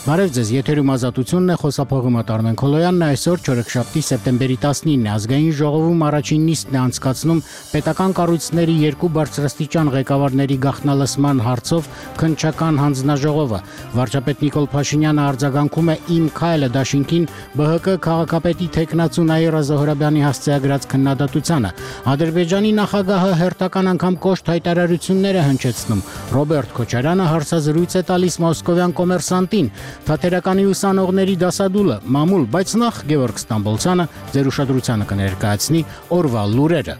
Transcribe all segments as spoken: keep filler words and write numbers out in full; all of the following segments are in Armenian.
Բարև ձեզ, եթերում ազատությունն է, խոսափողում Արմեն Քոլոյանն, այսօր չորեքշաբթի սեպտեմբերի տասնինն է, ազգային ժողովում առաջին նիստն է անցկացնում պետական կառույցների երկու բարձրաստիճան ղեկավարների գաղտնալսման հարցով քննչական հանձնաժողովը։ Վարչապետ Նիկոլ Փաշինյանը արձագանքում է «Իմ քայլը» դաշինքին ԲՀԿ քաղաքապետի թեկնածու Նաիրա Զոհրաբյանի հասցեագրած քննադատությանը։ Ադրբեջանի նախագահը հերթական անգամ կոշտ հայտարարություններ է հնչեցնում։ Ռոբերտ Քոչարյանը հարցազրույց է տալիս Մոսկովյան Կոմերսանտին։ Թատերականի ուսանողների դասադուլը մամուլ, բայց նախ Գևորգ Ստամբոլցյանը ձեր ուշադրությանը կներկայացնի օրվա լուրերը։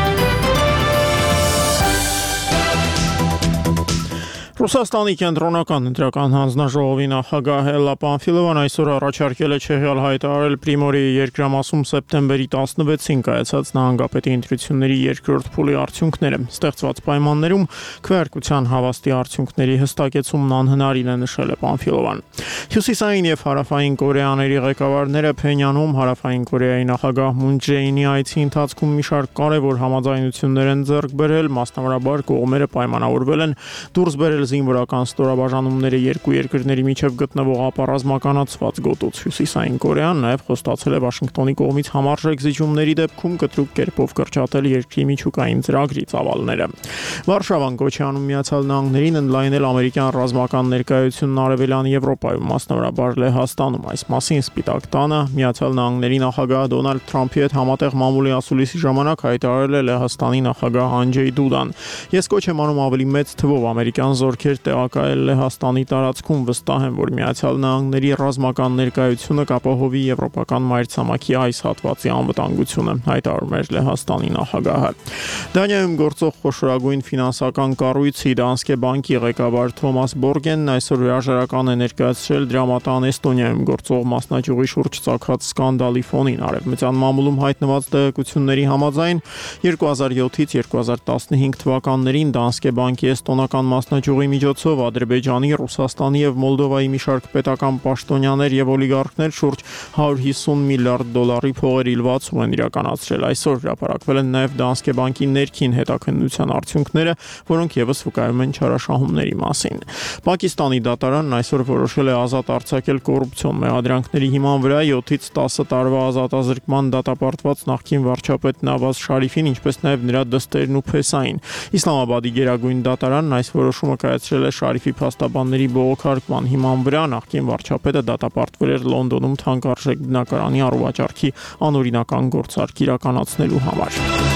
Ռուսաստանի կենտրոնական ընտրական հանձնաժողովի նախագահ Էլլա Պանֆիլովան այսօր առաջարկել է չեղյալ հայտարարել Պրիմորիի երկրամասում սեպտեմբերի տասնվեցին կայացած նահանգապետի ընտրությունների երկրորդ փուլի արդյունքները։ Ստեղծված պայմաններում քվեարկության հավաստի արդյունքների հստակեցումն անհնարին է, նշել է Պանֆիլովան։ Հյուսիսային եւ հարավային Կորեաների ղեկավարները Փենյանում հարավային Կորեայի նախագահ Մուն Ջեինի այցի ընթացքում մի շարք կարևոր համաձայնություններ են ձեռք բերել, մասնավորաբար կողմերը պայմանավորվել են դուրս բերել զինվորական ստորաբաժանումները երկու երկրների միջև գտնվող ապառազմականացված գոտուց։ Հյուսիսային Կորեան նաև խոստացել է Վաշինգտոնի կողմից համարժեք զիջումների դեպքում կտրուկ կերպով կրճատել երկրի միջուկային ծրագրի ծավալները։ Վարշավան կոչ է անում Միացյալ Նահանգներին ընդլայնել ամերիկյան ռազմական ներկայությունն Արևելյան Եվրոպայում, մասնավորաբար Լեհաստանում։ Այս մասին Սպիտակ տանը Միացյալ Նահանգների նախագահ Դոնալդ Թրամփի հետ համատեղ մամուլի ասուլիսի ժամանակ հայտարարել է Լեհաստանի նախագահ Անջեյ Դուդան։ Ես կոչ եմ անում ավելի մեծ թվով ամերիկյան զորքեր տեղակայել Լեհաստանի տարածքում, վստահ եմ, որ Միացյալ Նահանգների ռազմական ներկայությունը կապահովի եվրոպական մայրցամաքի այս հատվածի անվտանգությունը, հայտարարում էր Լեհաստանի նախագահը։ Դանիայում գործող խոշորագույն ֆինանսական կառույցի Դանսկե բանկի ղեկավար Թոմաս Բորգենն այսօր հրաժարական է ներկայացրել դրամատան Էստոնիայում գործող մասնաճյուղի շուրջ ծագած սկանդալի ֆոնին։ Արևմտյան մամուլում հայտնված տեղեկությունների համաձայն երկու հազար յոթից երկու հազար տասնհինգ թվականներին Դանսկե բանկի էստոնական մասնաճյուղի միջոցով Ադրբեջանի, Ռուսաստանի եւ Մոլդովայի մի շարք պետական պաշտոնյաներ եւ օլիգարխներ շուրջ հարյուր հիսուն միլիարդ դոլարի փողեր իլվածում են իրականացրել։ Այսօր հրապարակվել են նաեւ Դանսկե բանկի ներքին հետաքննության արդյունքները, որոնք եւս վկայում են չարաշահումների մասին։ Պակիստանի դատարանն այսօր որոշել է ազատ արձակել կոռուպցիոն մեղադրանքների հիման վրա յոթից տասը տարվա ազատազրկման դատապարտված նախկին վարչապետ Նավազ Շարիֆին, ինչպես նաեւ նրա դստերն ու փեսային։ Իսլամաբադի գերագույն դատարանն այս որոշումը կայացրել է Շարիֆի փաստաբանների բողոքարկման հիման վրա։ Նախկին վարչապետը դատապարտվել էր Լոնդոնում թանկարժեք բնակարանի առողջարքի անօրինական գործարք իրականացնելու համար։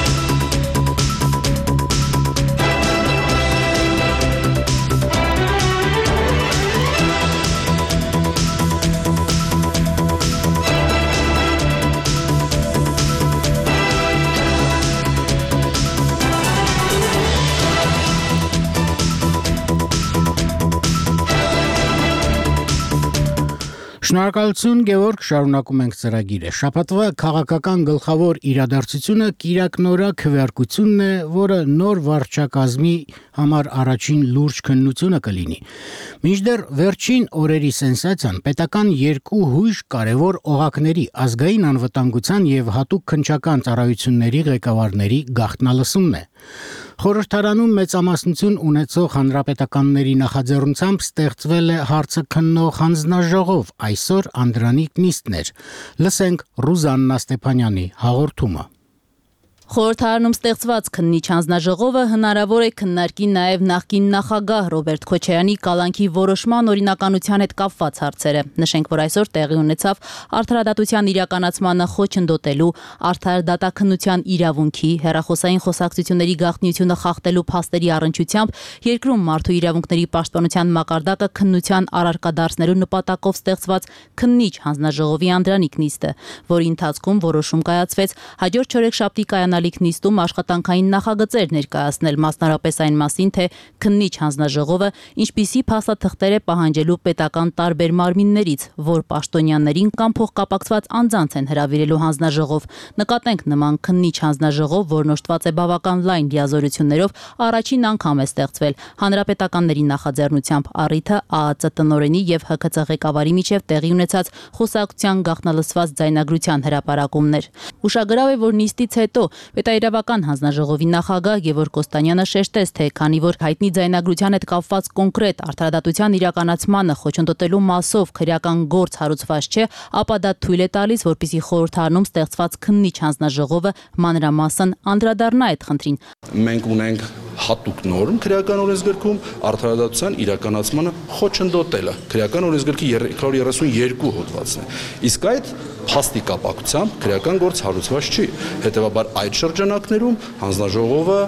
Շնորհակալություն Գևորգ, շարունակում ենք ծրագիրը։ Շաբաթվա քաղաքական գլխավոր իրադարձությունը կիրակնօրյա քվեարկությունն է, որը նոր վարչակազմի համար առաջին լուրջ քննությունը կլինի։ Մինչդեռ վերջին օրերի սենսացիան պետական երկու հույժ կարևոր օղակների ազգային անվտանգության եւ հատուկ քննչական ծառայությունների ղեկավարների գաղտնալսումն է։ Խորհրդարանում մեծամասնություն ունեցող հանրապետականների նախաձեռնությամբ ստեղծվել է հարցը քննող հանձնաժողով, այսօր անդրանիկ նիստն էր։ Լսենք Ռուզաննա Ստեփանյանի հաղորդումը։ Խորհրդարանում ստեղծված քննիչ հանձնաժողովը հնարավոր է քննարկի նաև նախկին նախագահ Ռոբերտ Քոչարյանի կալանքի որոշման օրինականության հետ կապված հարցերը։ Նշենք, որ այսօր տեղի ունեցավ արդարադատության իրականացմանը խոչընդոտելու, արդար դատաքննության իրավունքի, հեռախոսային խոսակցությունների գաղտնիությունը խախտելու փաստերի առնչությամբ երկրում մարդու իրավունքների պաշտպանության մակարդակը քննության առարկա դարձնելու նպատակով ստեղծված քննիչ հանձնաժողովի անդրանիկ նիստը, որի ընթացքում որոշում կայացվեց հաջորդ չորեքշաբթի կայանալիք նիստում աշխատանքային նախագծեր ներկայացնել, մասնարապես այն մասին, թե քննիչ հանձնաժողովը ինչպիսի փաստաթղթեր է պահանջելու պետական տարբեր մարմիններից, որ պաշտոնյաներին կամ փոխկապակցված անձանց են հրավիրելու հանձնաժողով։ Նկատենք նման քննիչ հանձնաժողով, որն օժտված է բավական լայն լիազորություններով, առաջին անգամ է ստեղծվել հանրապետականների նախաձեռնությամբ առիթը ԱԱԾ տնօրենի եւ Հ K Ց ղեկավարի միջև տեղի ունեցած խոսակցության գաղտնալսված ձայնագրության հրապարակումներ։ Ուշագրավ է, որ նիստից հետո Պետաիրավական հանձնաժողովի նախագահ Գևորգ Կոստանյանը շեշտեց, թե քանի որ հայտնի ձայնագրության հետ կապված կոնկրետ արդարադատության իրականացմանը խոչընդոտելու մասով քրեական գործ հարուցված չէ, ապա դա թույլ է տալիս, որպեսզի խորհրդարանում ստեղծված քննիչ հանձնաժողովը մանրամասն անդրադառնա այդ խնդրին։ Մենք ունենք հատուկ նորմ քրեական օրենսգրքում արդարադատության իրականացմանը խոչընդոտելը քրեական օրենսգրքի երկրորդ երեսունյոթ հոդվածն է։ Իսկ այդ փաստի կապակցությամբ քրեական գործ հարուցված չի։ Հետևաբար այդ շրջանակներում հանձնաժողովը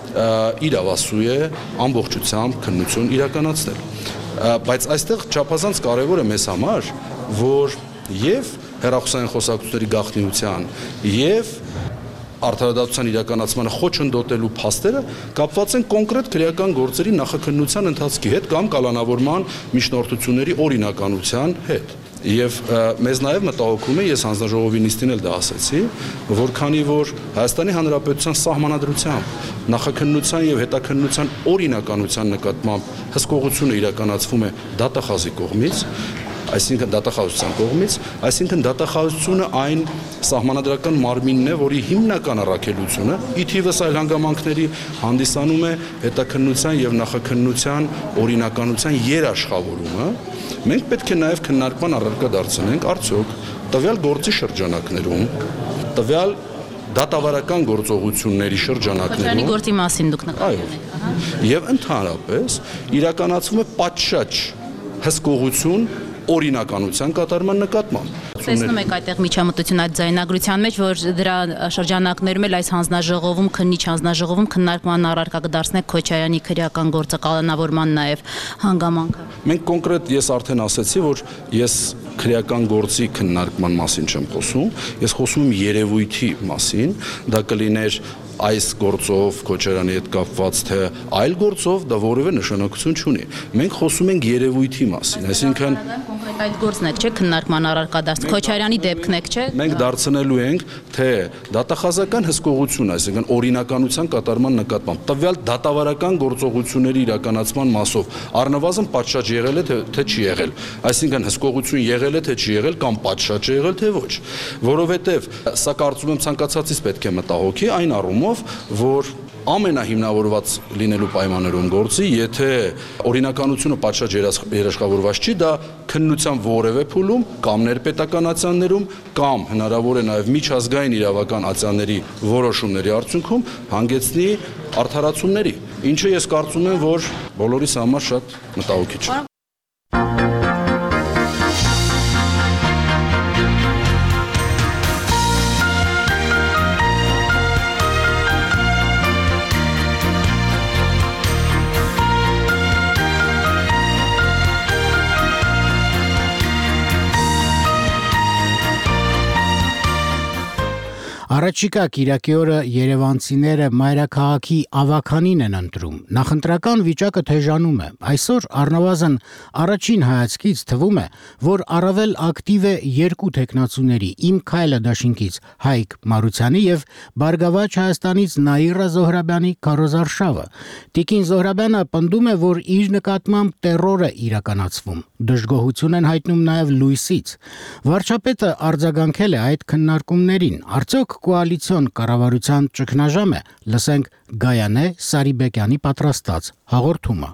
իրավասու է ամբողջությամբ քննություն իրականացնել։ Բայց այստեղ չափազանց կարևոր է մեզ համար, որ եւ հեռախոսային խոսակցությունների գաղտնիության եւ արդարադատության իրականացմանը խոչընդոտելու փաստերը կապված են կոնկրետ քրեական գործերի նախաքննության ընթացքի հետ կամ կալանավորման միջնորդությունների օրինականության հետ։ Եվ մեզ նաև մտահոգում է, ես հանձնաժողովի նիստին էլ դա ասեցի, որ քանի որ Հայաստանի Հանրապետության սահմանադրությամբ նախաքննության եւ հետաքննության օրինականության նկատմամբ հսկողությունը իրականացվում է դատախազի կողմից, այսինքն դատախազության կողմից, այսինքն դատախազությունը այն սահմանադրական մարմինն է, որի հիմնական առաքելությունը ի թիվս այլ հանգամանքների հանդիսանում է հետաքննության եւ նախաքննության օրինականության երաշխավորումը, մենք պետք է նաեւ քննարկման առարկա դարձնենք արդյոք տվյալ գործի շրջանակներում, տվյալ դատավարական գործողությունների շրջանակներում Քրեական գործի մասին դուք նկատում եք, ահա, եւ ընդհանրապես իրականացվում է պատշաճ հսկողություն օրինականության կատարման նկատմամբ։ Տեսնում եք այդտեղ միջամտություն այդ ձայնագրության մեջ, որ դրա շրջանակներում էլ այս հանձնաժողովում, քննիչ հանձնաժողովում քննարկման առարկա կդարձնեք Քոչարյանի քրեական գործը կալանավորման նաև հանգամանքը։ Մենք կոնկրետ ես արդեն ասացի, որ ես քրեական գործի քննարկման մասին չեմ խոսում, ես խոսում եմ երևույթի մասին, դա կլիներ այս գործով Քոչարյանի հետ կապված թե այլ գործով դա որևէ նշանակություն չունի։ Մենք խոսում ենք երևույթի մասին, այսինքն կոնկրետ այդ գործն եք, չէ՞, քննարկման առարկա դարձ Քոչարյանի դեպքն եք, չէ՞։ Մենք դարձնելու ենք, թե դատախազական հսկողություն, այսինքն օրինականության կատարման նկատմամբ տվյալ դատավարական գործողությունների իրականացման մասով առնվազն պատշաճ եղել է թե, թե չի եղել, այսինքն հսկողություն եղել է թե չի եղել կամ պատշաճ է եղել թե ոչ, որովհետև սա կարծում եմ ցանկացածից պետք է մտահոգի այն առումով, որ ամենահիմնավորված լինելու պայմաններում գործի, եթե օրինականությունը պատշաճ երաշխավորված չի, դա քննության որևէ փուլում կամ ներպետական ացիաներում կամ հնարավոր է նաև միջազգային իրավական ացիաների որոշումների արդյունքում հանգեցնի արդարացումների, ինչը ես կարծում եմ, որ բոլորիս համար շատ մտահոգիչ է։ Առաջիկա Կիրակի օրը երևանցիները մայրաքաղաքի ավականին են ընտրում։ Նախընտրական վիճակը թեժանում է։ Այսօր առնվազն առաջին հայացքից թվում է, որ առավել ակտիվ է երկու տեխնացուների՝ Իմ քայլը դաշինքից Հայկ Մարությանի եւ Բարգավաճ Հայաստանից Նաիրա Զոհրաբյանի քարոզարշավը։ Տիկին Զոհրաբյանը պնդում է, որ իր նկատմամբ տերոր է իրականացվում։ Դժգոհություն են հայտնում նաեւ լույսից։ Վարչապետը արձագանքել է այդ քննարկումներին։ Արդյոք կոալիցիոն կառավարության ճգնաժամ է, լսենք Գայանե Սարիբեկյանի պատրաստած հաղորդումը։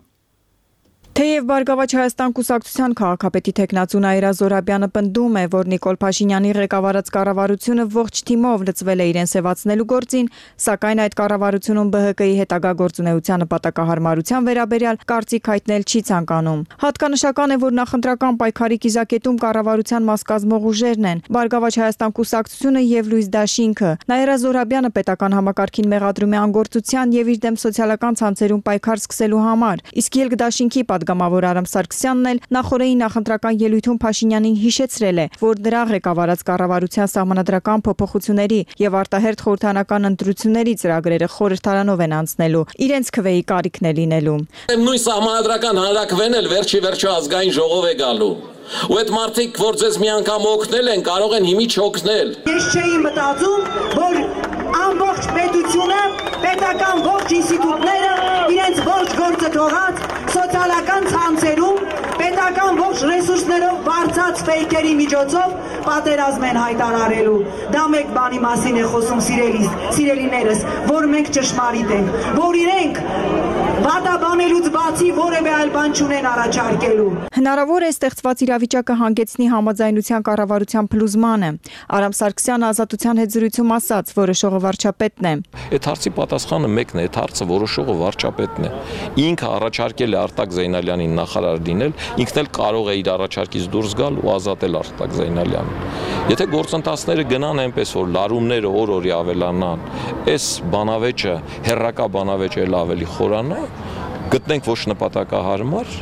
Թեև Բարգավաճ Հայաստան կուսակցության քաղաքապետի տեխնացու Նաիրա Զոհրաբյանը պնդում է, որ Նիկոլ Փաշինյանի ղեկավարած կառավարությունը ողջ թիմով լծվել է իրեն սևացնելու գործին, սակայն այդ կառավարությունում Բ Հ Կ-ի հետագա գործունեության նպատակահարմարության վերաբերյալ կարծիք հայտնել չի ցանկանում։ Հատկանշական է, որ նախընտրական պայքարի կիզակետում կառավարության մաս կազմող ուժերն են՝ Բարգավաճ Հայաստան կուսակցությունը եւ Լույս Դաշինքը։ Նաիրա Զոհրաբյանը պետական համակարգին մեղադրում է անգործության եւ իր դեմ սոցիալական ցանցերում պայքար սկսելու համար, իսկ Ելք Դաշինքի պատգամավոր Արամ Սարգսյանն էլ նախորդին նախընտրական ելույթում Փաշինյանին հիշեցրել է, որ դրա ղեկավարած կառավարության սահմանադրական փոփոխությունների եւ արտահերթ խորհրդարանական ընտրությունների ծրագրերը խորհրդարանով են անցնելու, իրենց քվեի կարիքն է լինելու։ Նույն սահմանադրական հանրակրվեն էլ վերջի վերջո ազգային ժողով է գալու։ Ու այդ մարդիկ, որ ձեզ մի անգամ օգնել են, կարող են հիմի չօգնել։ Ես չէի մտածում, որ ամբողջ պետությունը, պետական ողջ ինստիտուտները իրենց ողջ գործը թողած սոցիալական ցանցերում պետական ամբողջ ռեսուրսներով վարձած ֆեյքերի միջոցով պատերազմ են հայտարարելու։ Դա մեկ բանի մասին է խոսում սիրելիս, սիրելիներս, որ մենք ճշմարիտ ենք, որ իրենք վատաբանելուց բացի որևէ այլ բան չունեն առաջարկելու։ Հնարավոր է ստեղծված իրավիճակը հանգեցնի համաձայնության կառավարության փլուզմանը։ Արամ Սարգսյանը Ազատության հետ զրույցում ասաց, որոշողը վարչապետն է։ Այդ հարցի պատասխանը մեկն է, այդ հարցը որոշողը վարչապետն է։ Ինքը առաջարկել է Արտակ Զեյնալյանին նախարար լինել, ինքն էլ կարող է իր առաջարկից դուրս գալ ու ազատել Արտակ Զեյնալյանին։ Եթե գործընթացները գնան այնպես, որ լարումները օր-օրի ավելանան, այս բանավեճը, հերրակա բանավեճը էլ ավելի խորանա, գտնենք ոչ նպատակահարմար,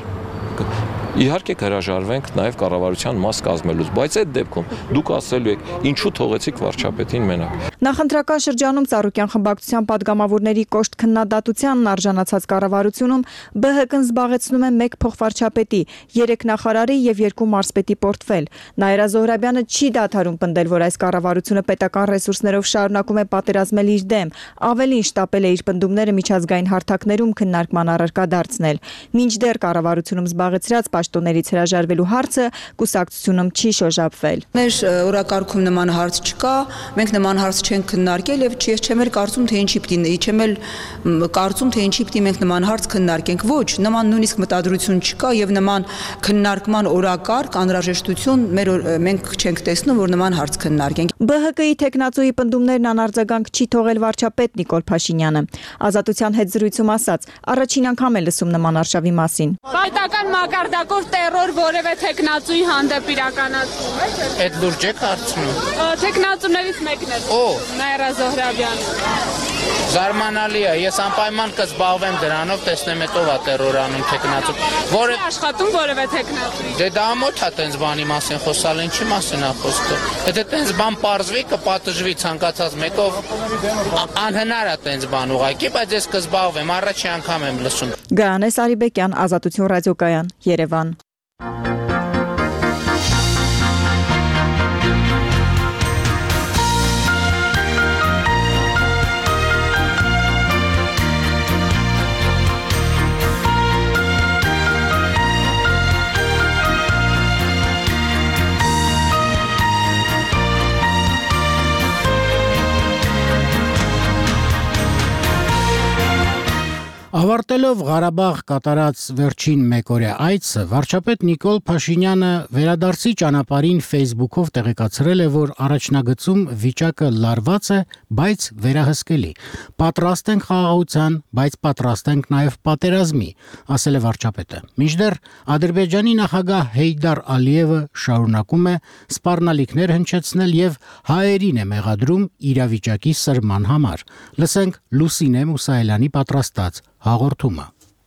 իհարկե հրաժարվենք նաև կառավարության մաս կազմելուց, բայց այդ դեպքում դուք ասելու եք, ինչու թողեցիք վարչապետին մենակ։ Նախընտրական շրջանում Ծառուկյան խմբակցության падգամավորների կոշտ քննադատությանն արժանացած կառավարությունում Բ Հ Կն զբաղեցնում է մեկ փոխվարչապետի, երեք նախարարի եւ երկու մարզպետի պորտֆել։ Նաիրա Զոհրաբյանը չի դադարում պնդել, որ այս կառավարությունը պետական ռեսուրսներով շարունակում է պատերազմել իր դեմ, ավելին շտապել է իր պնդումները միջազգային հարթակներում քննարկման առարկա դարձնել։ Մինչդեռ կառավարությունում զբաղեցրած պաշտոններից հրաժարվելու հարցը կուսակցությունում չի շոշափվել։ Մեր օրակարգում նման հարց չկա, մենք նման հարց չենք քննարկել եւ ես չեմ էլ կարծում, թե ինչի պիտի, չեմ էլ կարծում, թե ինչի պիտի մենք նման հարց քննարկենք։ Ոչ, նման նույնիսկ մտադրություն չկա եւ նման քննարկման օրակարգ, անհրաժեշտություն մեր մենք չենք տեսնում, որ նման հարց քննարկենք։ Բ Հ Կ-ի տեխնացուի պնդումներն անարձագանք չի թողել վարչապետ Նիկոլ Փաշինյանը։ Ազատության հետ զրույցում ասաց, առաջին անգամ է լսում նման արշավի մասին։ Հայտական մակարդակով տերոր որևէ տեխնացուի հանդեպ իրականացվում է։ Այդ լուրջ եք հարցնում։ Տեխնացուներից մեկն է։ Օ, Նաիրա Զոհրաբյանը։ Զարմանալի է, ես անպայման կզբաղվեմ դրանով, տեսնեմ հետո ա տերոր անում տեխնացու։ Որը աշխատում որևէ տեխնացուի։ Դե դա ամոթ է տենց բանի մասին խոսալ, ինչի մասին է խոսքը։ Եթե տենց բան պարզվի, կպատժվի ցանկացած մեկով, անհնար է տենց բան ուղղակի, բայց ես կզբաղվեմ, առաջի անգամ եմ լսում։ Գայանե Սարիբեկյան, Ազատություն ռադիոկայան, Երևան։ Ավարտելով Ղարաբաղ կատարած վերջին մեկօրյա այցը, վարչապետ Նիկոլ Փաշինյանը վերադարձի ճանապարհին Facebook-ով տեղեկացրել է, որ առաջնագծում վիճակը լարված է, բայց վերահսկելի։ Պատրաստ ենք խաղաղության, բայց պատրաստ ենք նաև պատերազմի, ասել է վարչապետը։ Մինչդեռ Ադրբեջանի նախագահ Հեյդար Ալիևը շարունակում է սպառնալիքներ հնչեցնել եւ հայերին է մեղադրում իրավիճակի սրման համար։ Լսենք Լուսինե Մուսայելյանի պատրաստած հաղորդումը։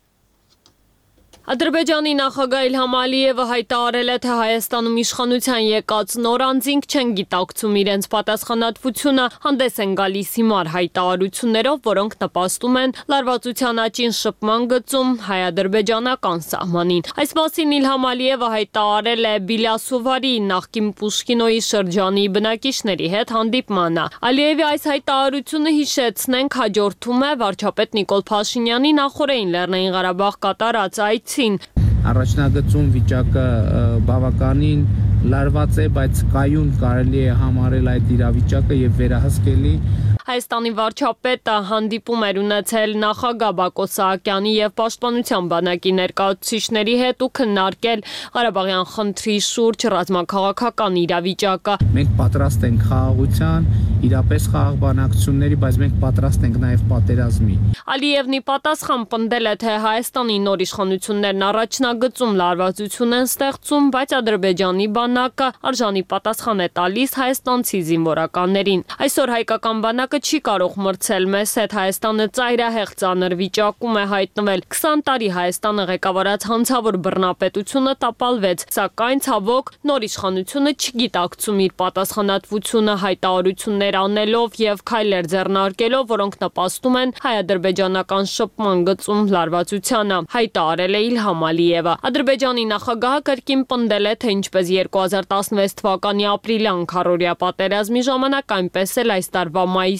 Ադրբեջանի նախագահ Իլհամ Ալիևը հայտարարել է, թե Հայաստանում իշխանության եկած նոր անձինք չեն գիտակցում իրենց պատասխանատվությունը, հանդես են գալիս հիմար հայտարարություններով, որոնք նպաստում են լարվածության աճին շփման գծում հայ-ադրբեջանական սահմանին։ Այս մասին Իլհամ Ալիևը հայտարարել է Բիլյասովարի նախկին Պուշկինոյի շրջանի բնակիչների հետ հանդիպմանը։ Ալիևի այս հայտարարությունը հիշեցնենք հաջորդում է վարչապետ Նիկոլ Փաշինյանի նախորդին Լեռնային Ղարաբաղ կատարած այցին։ Առաջնագծում վիճակը բավականին լարված է, բայց կայուն կարելի է համարել այդ իրավիճակը եւ վերահսկելի։ Հայաստանի վարչապետը հանդիպում էր ունեցել նախագահ Բակո Սահակյանի եւ Պաշտպանության բանակի ներկայացուցիչների հետ ու քննարկել Ղարաբաղյան խնդրի շուրջ ռազմաքաղաքական իրավիճակը։ Մենք պատրաստ ենք խաղաղության, իրապես խաղաղ բանակցությունների, բայց մենք պատրաստ ենք նաեւ պատերազմի։ Ալիևն ի պատասխան պնդել է, թե Հայաստանի նոր իշխանություններն առաջնագծում լարվածություն են ստեղծում, բայց Ադրբեջանի բանակը արժանի պատասխան է տալիս հայաստանցի զինվորականներին։ Այսօր հայկական բանակը չի կարող մրցել մեզ հետ, Հայաստանը ծայրահեղ ծանր վիճակում է հայտնվել։ քսան տարի Հայաստանը ղեկավարած հանցավոր բռնապետությունը տապալվեց, սակայն ցավոք նոր իշխանությունը չգիտակցում իր պատասխանատվությունը հայտարարություններ անելով եւ քայլեր ձեռնարկելով, որոնք նպաստում են հայ-ադրբեջանական շփման գծում լարվածությանը, հայտարարել է Իլհամ Ալիևը։ Ադրբեջանի նախագահը կրկին պնդել է, թե ինչպես երկու հազար տասնվեց թվականի ապրիլյան քառօրյա պատերազմի ժամանակ, այնպես էլ այս տարվա մայիսի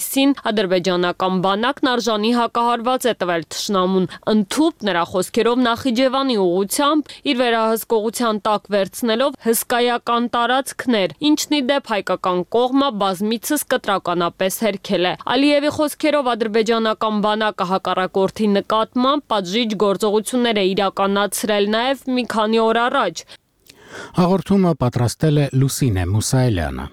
ամիսին ադրբեջանական բանակն արժանի հակահարված է տվել թշնամուն, ընդհուպ նրա խոսքերով Նախիջևանի ուղղությամբ իր վերահսկողության տակ վերցնելով հսկայական տարածքներ, ինչն ի դեպ հայկական կողմը բազմիցս կտրականապես հերքել է։ Ալիևի խոսքերով ադրբեջանական բանակը հակառակորդի նկատմամբ պատժիչ գործողություններ է իրականացրել նաև մի քանի օր առաջ։ Հաղորդումը պատրաստել է Լուսինե Մուսայելյանը։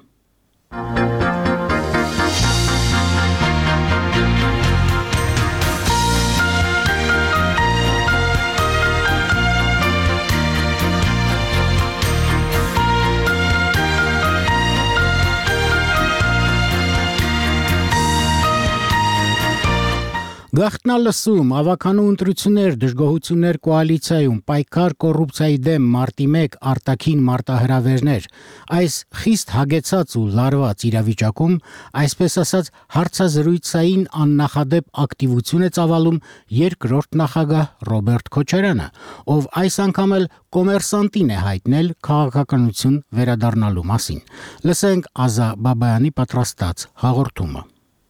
Գաղտնալսում, ավականու ընտրություններ, դժգոհություններ կոալիցիայում, պայքար կոռուպցիայի դեմ մարտի մեկ արտաքին մարտահրավերներ, այս խիստ հագեցած ու լարված իրավիճակում, այսպես ասած, հարցազրույցային աննախադեպ ակտիվություն է ծավալում երկրորդ նախագահ Ռոբերտ Քոչարյանը, ով այս անգամ էլ կոմերսանտին է հայտնել քաղաքականություն վերադառնալու մասին։ Լսենք Ազա Բաբայանի պատրաստած հաղորդումը։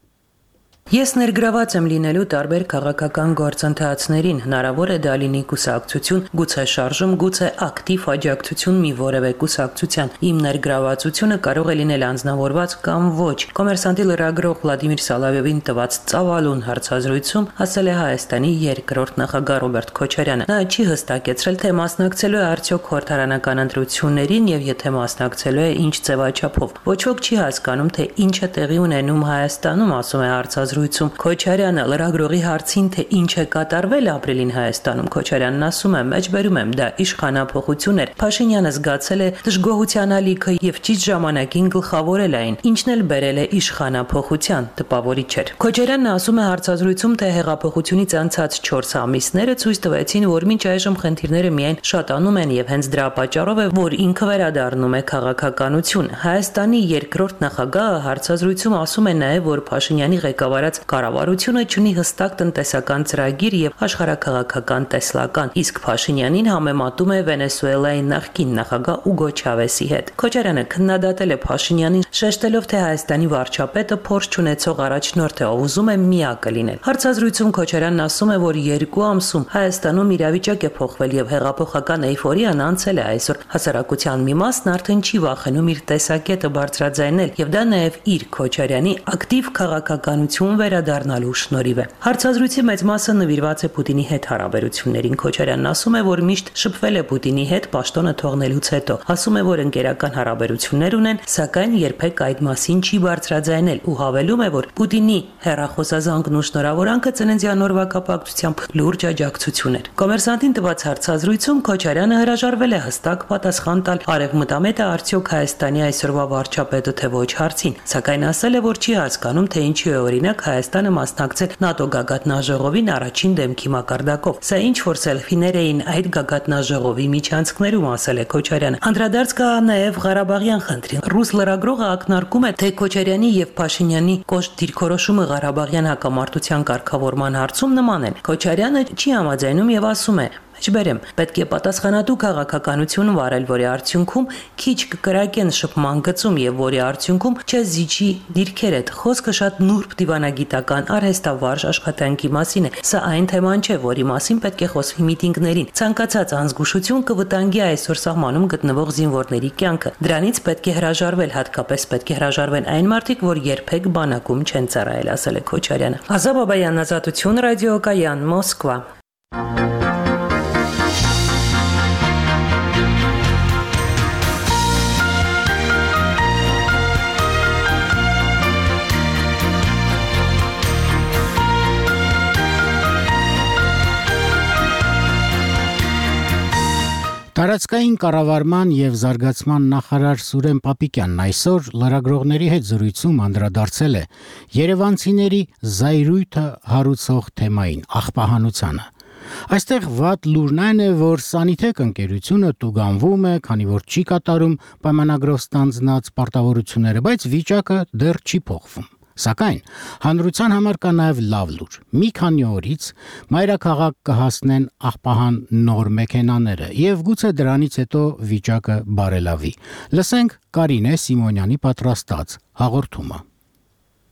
Ես ներգրաված եմ լինելու տարբեր քաղաքական գործընթացներին, հնարավոր է դա լինի կուսակցություն, գուցե շարժում, գուցե ակտիվ աջակցություն մի որևէ կուսակցության։ Իմ ներգրավվածությունը կարող է լինել անձնավորված կամ ոչ։ Կոմերսանտի լրագրող Վլադիմիր Սալավևին տված ծավալուն հարցազրույցում ասել է Հայաստանի երկրորդ նախագահ Ռոբերտ Քոչարյանը։ Նա չի հստակեցրել, թե մասնակցելու է արդյոք խորհրդարանական ընտրություններին եւ եթե մասնակցելու է ինչ ձևաչափով։ Ոչ ոք չի հասկանում, թե ինչ է տեղի ունենում Հայաստանում, ասում է հարցազրույցում Քոչարյանը լրագրողի հարցին, թե ինչ է կատարվել ապրիլին Հայաստանում, Քոչարյանն ասում է. «Մեջբերում եմ, դա իշխանափոխություն էր։ Փաշինյանը զգացել է դժգոհության ալիքը եւ ճիշտ ժամանակին գլխավորել այն, ինչն էլ բերել է իշխանափոխության, տպավորիչ էր»։ Քոչարյանն ասում է հարցազրույցում, թե հեղափոխությունից անցած չորս ամիսները ցույց տվեցին, որ մինչ այժմ խնդիրները միայն շատանում են եւ հենց դրա պատճառով է, որ ինքը վերադառնում է քաղաքականություն։ Հայաստանի երկրորդ նախագահը հարցազրույցում ասում է նաեւ, որ Փաշինյանի ղեկավարած կառավարությունը չունի հստակ տնտեսական ծրագիր եւ աշխարհաքաղաքական տեսլական, իսկ Փաշինյանին համեմատում է Վենեսուելայի նախկին նախագահ Ուգո Չավեսի հետ։ Քոչարյանը քննադատել է Փաշինյանին, շեշտելով, թե Հայաստանի վարչապետը փորձ չունեցող առաջնորդ է, ով ուզում է միակը լինել։ Հարցազրույցում Քոչարյանն ասում է, որ երկու ամսում Հայաստանում իրավիճակ է փոխվել եւ հեղափոխական էյֆորիան անցել է այսօր։ Հասարակության մի մասն արդեն չի վախենում իր տեսակետը բարձրաձայնել եւ դա նաեւ իր Քոչարյանի ակտիվ քաղաքականություն վերադառնալու շնորհիվ է։ Հարցազրույցի մեծ մասը նվիրված է Պուտինի հետ հարաբերություններին։ Քոչարյանն ասում է, որ միշտ շփվել է Պուտինի հետ պաշտոնը թողնելուց հետո։ Ասում է, որ ընկերական հարաբերություններ ունեն, սակայն երբեք այդ մասին չի բարձրաձայնել ու հավելում է, որ Պուտինի հեռախոսազանգն ու շնորհավորանքը ծննդյան օրվա կապակցությամբ լուրջ աջակցություն էր։ Կոմերսանտին տված հարցազրույցում Քոչարյանը հրաժարվել է հստակ պատասխան տալ արևմտամետը արդյոք Հայաստանի այսօրվա վարչապետը թե ոչ հարցին, սակայն ասել է, որ չի հասկանում, թե ինչու է օրինակ Հայաստանը մասնակցել ՆԱՏՕ գագաթնաժողովին առաջին դեմքի մակարդակով։ Սա ինչ որ սելֆիներ էին այդ գագաթնաժողովի միջանցքներում, ասել է Քոչարյանը։ Անդրադարձ կա նաև Ղարաբաղյան խնդրին։ Ռուս լրագրողը ակնարկում է, թե Քոչարյանի եւ Փաշինյանի կոշտ դիրքորոշումը Ղարաբաղյան հակամարտության կարգավորման հարցում նման են։ Քոչարյանը չի համաձայնում եւ ասում է. Չբերեմ, պետք է պատասխանատու քաղաքականություն վարել, որի արդյունքում քիչ կկրակեն շփման գծում եւ որի արդյունքում չզիջի դիրքերդ։ Խոսքը շատ նուրբ դիվանագիտական արհեստավարժ աշխատանքի մասին է։ Սա այն թեման չէ, որի մասին պետք է խոսվի միտինգներին։ Ցանկացած անզգուշություն կվտանգի այսօր սահմանում գտնվող զինվորների կյանքը։ Դրանից պետք է հրաժարվել, հատկապես պետք է հրաժարվեն այն մարդիկ, որ երբեք բանակում չեն ծառայել, ասել է Քոչարյանը։ Ազա Բաբայան, Ազատություն, ռադիոկայան, Մոսկվա։ Տարածքային կառավարման եւ զարգացման նախարար Սուրեն Պապիկյանն այսօր լրագրողների հետ զրույցում անդրադարձել է երևանցիների զայրույթը հարուցող թեմային աղբահանությանը։ Այստեղ վատ լուրն այն է, որ Սանիթեք ընկերությունը տուգանվում է, քանի որ չի կատարում պայմանագրով ստանձնած պարտավորությունները, բայց վիճակը դեռ չի փոխվում։ Սակայն հանրության համար կա նաև լավ լուր։ Մի քանի օրից մայրաքաղաք կհասնեն աղբահան նոր մեքենաները եւ գուցե դրանից հետո վիճակը բարելավի։ Լսենք Կարինե Սիմոնյանի պատրաստած հաղորդումը։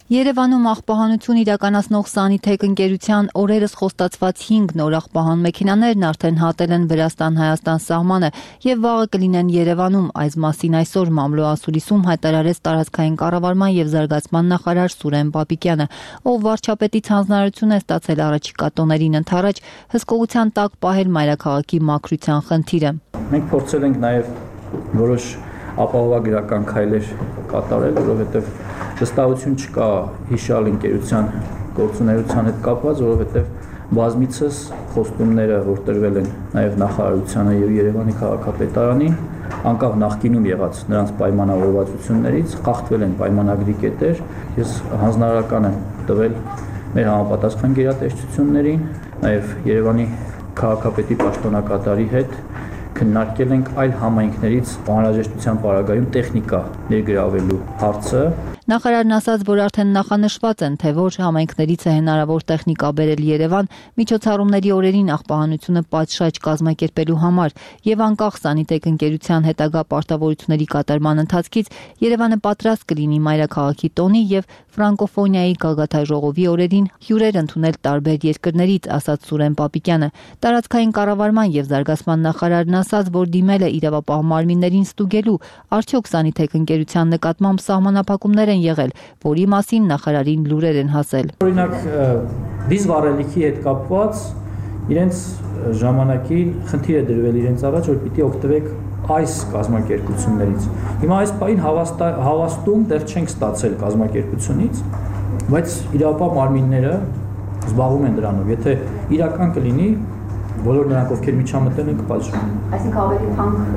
Երևանում աղբահանություն իրականացնող Սանիթեք ընկերության օրերս խոստացված հինգ նոր աղբահան մեքենաներն արդեն հատել են Վրաստան-Հայաստան սահմանը եւ վաղը կլինեն Երևանում։ Այս մասին այսօր Մամլո ասուլիսում հայտարարեց տարածքային կառավարման եւ զարգացման նախարար Սուրեն Պապիկյանը, ով վարչապետից հանձնարարություն է ստացել առաջիկա տոներին ընթരാճ հսկողության տակ պահել մայրաքաղաքի մաքրության խնդիրը։ Մենք փորձել ենք նաեւ որոշ ապահովագրական քայլեր կատարել, որովհետեւ վստահություն չկա հիշալ ընկերության գործունեության հետ կապված, որովհետև բազմիցս խոստումները, որ տրվել են նաև նախարարությանը եւ Երևանի քաղաքապետարանին, անկախ նախկինում եղած նրանց պայմանավորվածություններից, խախտվել են պայմանագրի կետեր։ Ես հանձնարարական եմ տվել մեր համապատասխան գերատեսչություններին, նաև Երևանի քաղաքապետի պաշտոնակատարի հետ քննարկել ենք այլ համայնքներից անհրաժեշտության պարագայում տեխնիկա ներգրավելու հարցը։ Նախարարն ասաց, որ արդեն նախանշված են, թե որ համայնքներից է հնարավոր տեխնիկա բերել Երևան միջոցառումների օրերին աղբահանությունը պատշաճ կազմակերպելու համար եւ անկախ Սանիթեք ընկերության հետագա պարտավորությունների կատարման ընթացքից Երևանը պատրաստ կլինի մայրաքաղաքի տոնի եւ ֆրանկոֆոնիայի գագաթաժողովի օրերին հյուրեր ընդունել տարբեր երկրներից, ասաց Սուրեն Պապիկյանը։ Տարածքային կառավարման եւ զարգացման նախարարն ասաց, որ դիմել է իրավապահ մարմիններին ստուգելու արդյոք Սանիթեք ընկերության նկատմամբ սահմանափակումներ են եղել, որի մասին նախարարին լուրեր են հասել։ Օրինակ դիզվառելիքի հետ կապված իրենց ժամանակին խնդիր է դրվել իրենց առաջ, որ պիտի օգտվեք այս կազմակերպություններից։ Հիմա այս պահին հավաստում դեռ չենք ստացել կազմակերպությունից, բայց իրավապահ մարմինները զբաղվում են դրանով։ Եթե իրական կլինի, բոլոր նրանք, ովքեր միջամտել են, կպատժվեն։ Այսինքն ավելի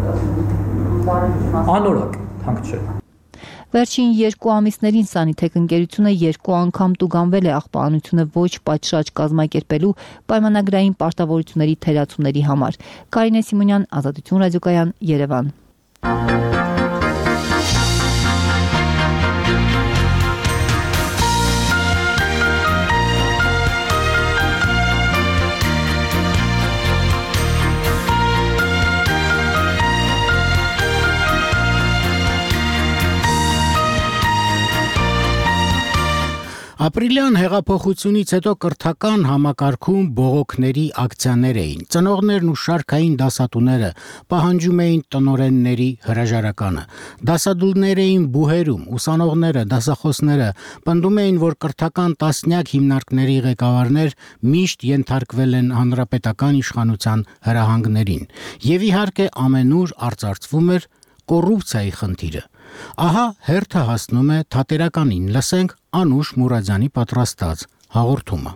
թանկ անորակ, թանկ չէ։ Վերջին երկու ամիսներին Սանիթեք ընկերությունը երկու անգամ տուգանվել է աղբահանությունը ոչ պատշաճ կազմակերպելու պայմանագրային պարտավորությունների թերացումների համար։ Կարինե Սիմոնյան, Ազատություն ռադիոկայան, Երևան։ Ապրիլյան հեղափոխությունից հետո կրթական համակարգում բողոքների ակցիաներ էին։ Ծնողներն ու շարքային դասատուները պահանջում էին տնօրենների հրաժարականը։ Դասադուլներ էին բուհերում, ուսանողները, դասախոսները պնդում էին, որ կրթական տասնյակ հիմնարկների ղեկավարներ միշտ ենթարկվել են հանրապետական իշխանության հրահանգներին։ Եվ իհարկե ամենուր արծարծվում էր կոռուպցիայի խնդիրը։ Ահա հերթը հասնում է թատերականին, լսենք Անուշ Մուրադյանի պատրաստած հաղորդումը։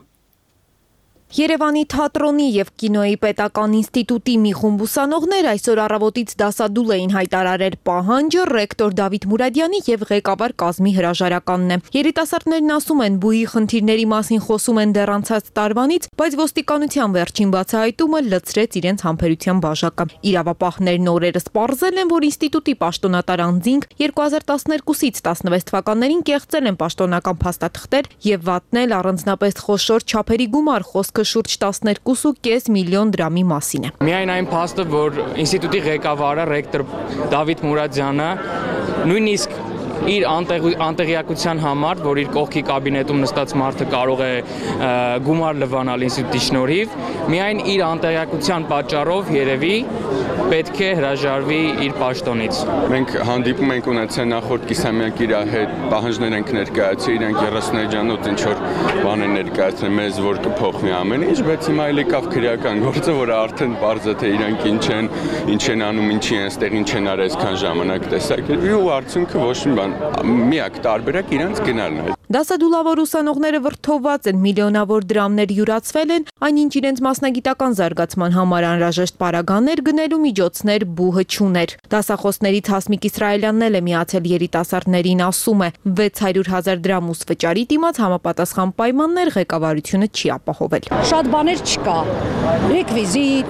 Երևանի թատրոնի եւ կինոյի պետական ինստիտուտի մի խումբ ուսանողներ այսօր առավոտից դասադուլ էին հայտարարել պահանջը ռեկտոր Դավիթ Մուրադյանի եւ ղեկավար Կազմի հրաժարականն է։ Երիտասարդներն ասում են, բուհի խնդիրների մասին խոսում են դեռ անցած տարվանից, բայց ոստիկանության վերջին բացահայտումը լցրեց իրենց համբերության բաժակը։ Իրավապահներն օրերս պարզել են, որ ինստիտուտի պաշտոնատար անձինք երկու հազար տասներկուսից տասնվեց թվականներին կեղծել են պաշտոնական փաստաթղթեր եւ վատնել առանձնապես խոշոր չափերի գումար, խոսքը շուրջ տասներկու կόμμα պենս միլիոն դրամի մասին է։ Միայն այն փաստը, որ ինստիտուտի ղեկավարը ռեկտոր Դավիթ Մուրադյանը նույնիսկ իր անտեղյակության համար, որ իր կողքի կաբինետում նստած մարդը կարող է գումար լվանալ ինստիտուտի շնորհիվ, միայն իր անտեղյակության պատճառով երևի պետք է հրաժարվի իր պաշտոնից։ Մենք հանդիպում ենք ունեցել նախորդ կիսամյակ իր հետ պահանջներ ենք ներկայացրել, իրանք երեսունեքանոց ինչ որ բան են ներկայացրել մեզ, որ կփոխվի ամեն ինչ, բայց հիմա էլ եկավ քրեական գործը, որը արդեն պարզ է թե իրանք ինչ են, ինչ են անում, ինչի են այստեղ, ինչ են արել այսքան ժամանակ տեսակերպի ու արդյունքը ոչ մի բան, միակ տարբերակ իրանք գնալն է։ Դասադուլավոր ուսանողները վրդովված են, միլիոնավոր դրամներ յուրացվել են, այնինչ իրենց մասնագիտական զարգացման համար անհրաժեշտ պարագաներ գնելու միջոցներ բուհը չուներ։ Դասախոսներից Հասմիկ Իսրայելյանն էլ է միացել երիտասարդներին, ասում է, վեց հարյուր հազար դրամ ուս վճարի դիմաց համապատասխան պայմաններ ղեկավարությունը չի ապահովել։ Շատ բաներ չկա, ռեկվիզիտ,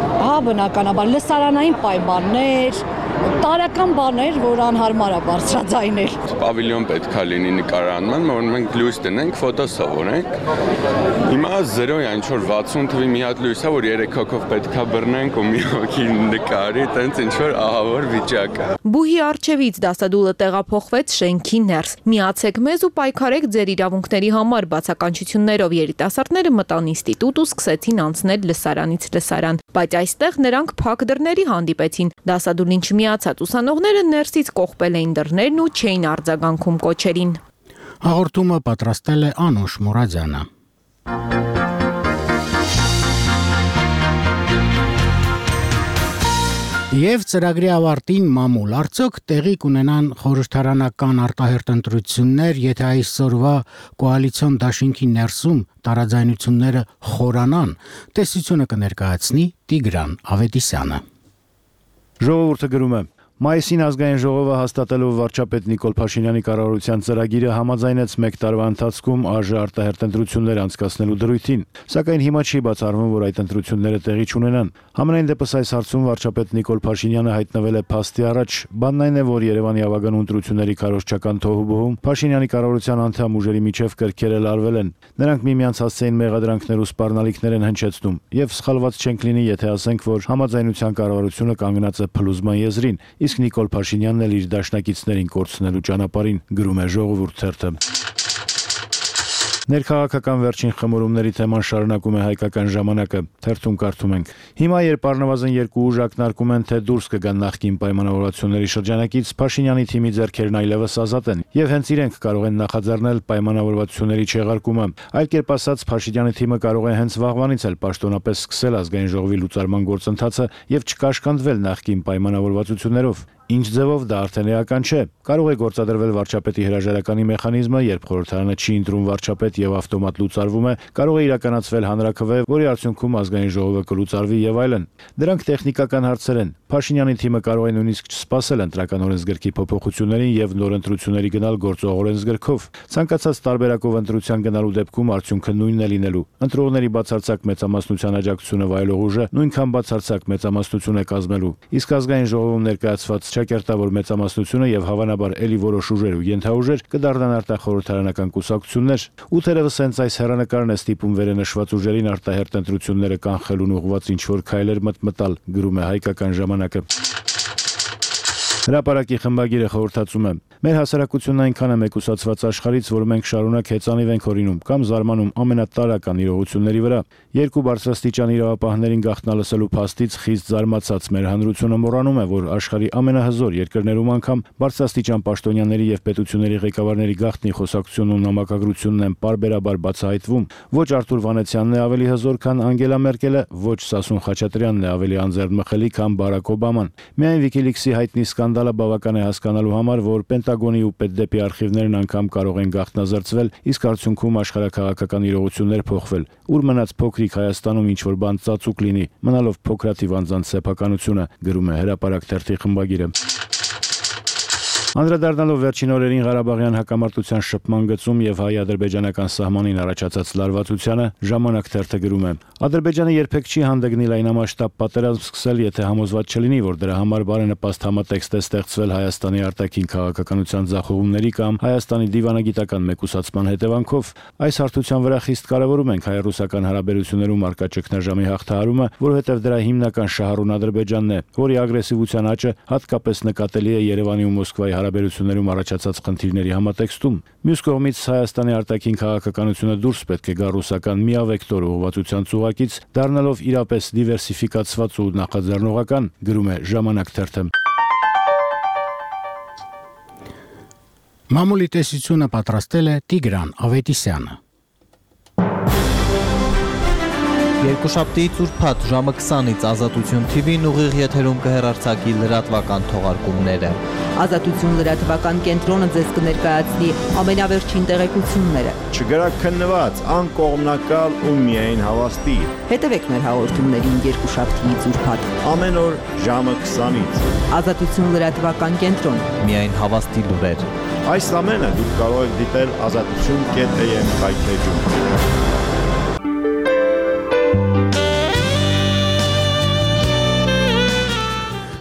Հա, բնականաբար լսարանային պայմաններ, տարական բաներ, որ անհարմար է բարձրաձայնել։ Պավիլիոն պետք է լինի նկարանման, որ մենք լույս դնենք, ֆոտո սովորենք։ Հիմա զերոյ այն որ վաթսուն թվի մի հատ լույս է, որ երեք հոգով պետք է բռնենք ու մի հոգի նկարի, տենց ինչ որ ահավոր վիճակ է։ Բուհի առջևից դասադուլը տեղափոխվեց շենքի ներս։ Միացեք մեզ ու պայքարեք ձեր իրավունքների համար բացականչություններով երիտասարդները մտան ինստիտուտ ու սկսեցին անցնել լսարանից լսարան, բայց այստեղ նրանք փակ դռների հանդիպեցին։ Դասադուլին չմիացած ուսանողները ներսից կողպել էին դռներն ու չէին արձագանքում կոչերին։ Հաղորդումը պատրաստել է Անուշ Մուրադյանը։ Եվ ծրագրի ավարտին մամուլ արդյոք տեղի կունենան խորհրդարանական արտահերտ ընտրություններ, եթե այսօրվա կոալիցիոն դաշինքի ներսում տարաձայնությունները խորանան, տեսությունը կներկայացնի Տիգրան Ավետիսյանը։ Ժողովուրդը գրում է. Մայիսին ազգային ժողովը հաստատելով վարչապետ Նիկոլ Փաշինյանի կառավարության ծրագիրը համաձայնեց մեկ տարվա ընթացքում ԱԺ արտահերտ ընտրություններ անցկացնելու դրույթին, սակայն հիմա չի բացառվում, որ այդ ընտրությունները տեղի չունենան։ Համենայն դեպս այս հարցում վարչապետ Նիկոլ Փաշինյանը հայտնվել է փաստի առաջ։ Բանն այն է, որ Երևանի ավագանու ընտրությունների քարոզչական թոհուբոհում Փաշինյանի կառավարության անդամ ուժերի միջև կրքերը լարվել են։ Նրանք միմյանց հասցեին մեղադրանքներ ու սպառնալիքներ են հնչեցնում, եւ սխալված չենք լինի, եթե ասենք, որ համաձայնության կառավարությունը կանգնած է փլուզման եզրին, իսկ Նիկոլ Փաշինյանն էլ իր դաշնակիցներին կորցնելու ճանապարհին, գրում է Ժողովուրդ թերթը։ Ներքաղաքական վերջին խմորումների թեման շարունակում է Հայկական ժամանակը, թերթում կարդում ենք. Հիմա երբ առնվազն երկու ուժ ակնարկում են, թե դուրս կգան նախկին պայմանավորվածությունների շրջանակից, Փաշինյանի թիմի ձեռքերն այլևս ազատ են, եւ հենց իրենք կարող են նախաձեռնել պայմանավորվածությունների չեղարկումը։ Այլ կերպ ասած, Փաշինյանի թիմը կարող է հենց վաղվանից էլ պաշտոնապես սկսել ազգային ժողովի լուծարման գործընթացը եւ չկաշկանդվել նախկին պայմանավորվածություններով։ Ինչ ձևով դա արդեն էական չէ։ Կարող է գործադրվել վարչապետի հրաժարականի մեխանիզմը, երբ խորհրդարանը չի ընտրում վարչապետ եւ ավտոմատ լուծարվում է, կարող է իրականացվել հանրաքվե, որի արդյունքում ազգային ժողովը կլուծարվի եւ այլն։ Դրանք տեխնիկական հարցեր են։ Փաշինյանի թիմը կարող է նույնիսկ չսպասել ընտրական օրենսգրքի փոփոխություններին եւ նոր ընտրությունների գնալ գործող օրենսգրքով։ Ցանկացած տարբերակով ընտրության գնալու դեպքում արդյունքը նույնն է լինելու։ Ընտրողների բացարձակ մեծամասնության աջակցությունը վայելող ուժը նույնքան բացարձակ մեծամասնություն է կազմելու։ Իսկ ազգային ժողովում ներկայացված Չակերտավոր մեծամասնությունը եւ հավանաբար ելի որոշ ուժեր ու ենթաուժեր կդառնան արտախորհրդարանական կուսակցություններ։ Ու թերևս հենց այս հեռանկարն է ստիպում վերենշված ուժերին արտահերտ ընտրությունները կանխելուն ուղղված ինչ-որ քայլեր մտմտալ, գրում է Հայկական ժամանակը։ Հրապարակի խմբագիրը խորհրդածում է. Մեր հասարակությունն այնքան է մեկուսացված աշխարհից, որ մենք շարունակ հեծանիվ ենք հորինում կամ զարմանում ամենատարրական իրողությունների վրա։ Երկու բարձրաստիճան իրավապահներին գաղտնալսելու փաստից խիստ զարմացած մեր հանրությունը մոռանում է, որ աշխարհի ամենահզոր երկրներում անգամ բարձրաստիճան պաշտոնյաների եւ պետությունների ղեկավարների գաղտնի խոսակցությունն ու նամակագրությունն են պարբերաբար բացահայտվում։ Ոչ Արթուր Վանեցյանն է ավելի հզոր, քան Անգելա Մերկելը, ոչ Սասուն Խաչատրյանն է ավելի անձեռնմխելի, քան Բարակ Օբաման։ Միայն Wikileaks-ի հայտնի սկանդալը բավական է հասկանալու համար, որ Պենտագոնի ու Պետդեպի արխիվներն անգամ կարող են գաղտնազերծվել, իսկ արդյունքում աշխարհաքաղաքական իրողություններ փոխվել։ Ուր մնաց փոքրիկ Հայաստանում ինչ որ բան ծածուկ լինի, մնալով փոքրաթիվ անձանց սեփականությունը, գրում է Հրապարակ թերթի խմբագիրը։ Անդրադառնալով վերջին օրերին Ղարաբաղյան հակամարտության շփման գծում եւ հայ-ադրբեջանական սահմանին առաջացած լարվածությանը, Ժամանակ թերթը գրում է. Ադրբեջանը երբեք չի հանդգնի լայնամասշտաբ պատերազմ սկսել, եթե համոզված չլինի, որ դրա համար բարենպաստ համատեքստ է ստեղծվել Հայաստանի արտաքին քաղաքականության ձախողումների կամ Հայաստանի դիվանագիտական մեկուսացման հետևանքով։ Այս հարթության վրա խիստ կարևորում ենք հայ-ռուսական հարաբերություններում արկա ճգնաժամի հաղթահարումը, որովհետև դրա հիմնական շահառուն Ադրբեջանն է, որի ագրեսիվության աճը հատկապես նկատելի է Երևանի ու Մոսկվայի հարաբերություններում առաջացած խնդիրների համատեքստում։ Մյուս կողմից Հայաստանի արտաքին քաղաքականությունը դուրս պետք է գա ռուսական միավեկտոր ուղղվածության ծուղակից, դառնալով իրապես դիվերսիֆիկացված ու նախաձեռնողական, գրում է Ժամանակ թերթը։ Մամուլի տեսությունը պատրաստել է Տիգրան Ավետիսյանը։ Երկուշաբթիից ուրբաթ ժամը քսանից Ազատություն թի վին ուղիղ եթերում կհեռարձակի լրատվական թողարկումները։ Ազատություն լրատվական կենտրոնը ձեզ կներկայացնի ամենավերջին տեղեկությունները։ Չգրաքննված, անկողմնակալ ու միայն հավաստի։ Հետևեք մեր հաղորդումներին երկուշաբթիից ուրբաթ ամեն օր ժամը քսանից։ Ազատություն լրատվական կենտրոն։ Միայն հավաստի լուրեր։ Այս ամենը դուք կարող եք դիտել ազատություն կետ է եմ հայթեջում։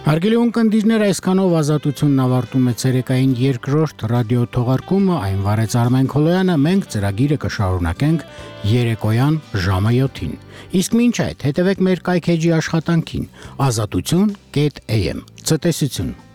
Հարգելի ունկնդիրներ, այսքանով Ազատությունն ավարտում է ցերեկային երկրորդ ռադիո թողարկումը, այն վարեց Արմեն Քոլոյանը, մենք ծրագիրը կշարունակենք երեկոյան ժամը յոթին։ Իսկ մինչ այդ հետևեք մեր կայքեջի աշխատանքին ազատություն կետ էյ էմ Ցտեսություն։